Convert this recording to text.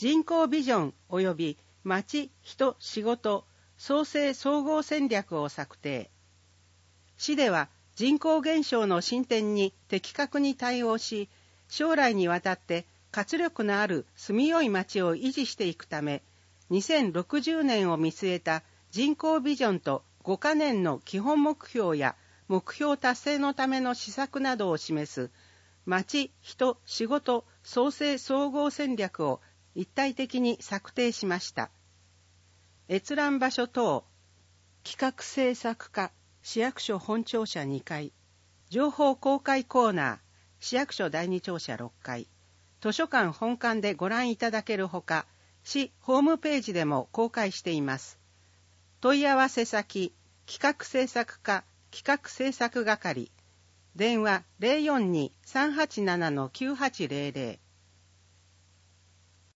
人口ビジョン及び町、人、仕事、創生総合戦略を策定。市では人口減少の進展に的確に対応し、将来にわたって活力のある住みよい町を維持していくため、2060年を見据えた人口ビジョンと5カ年の基本目標や目標達成のための施策などを示す町、人、仕事、創生総合戦略を一体的に策定しました。閲覧場所等、企画制作課、市役所本庁舎2階、情報公開コーナー、市役所第2庁舎6階、図書館本館でご覧いただけるほか、市ホームページでも公開しています。問い合わせ先、企画制作課、企画制作係、電話 042-387-9800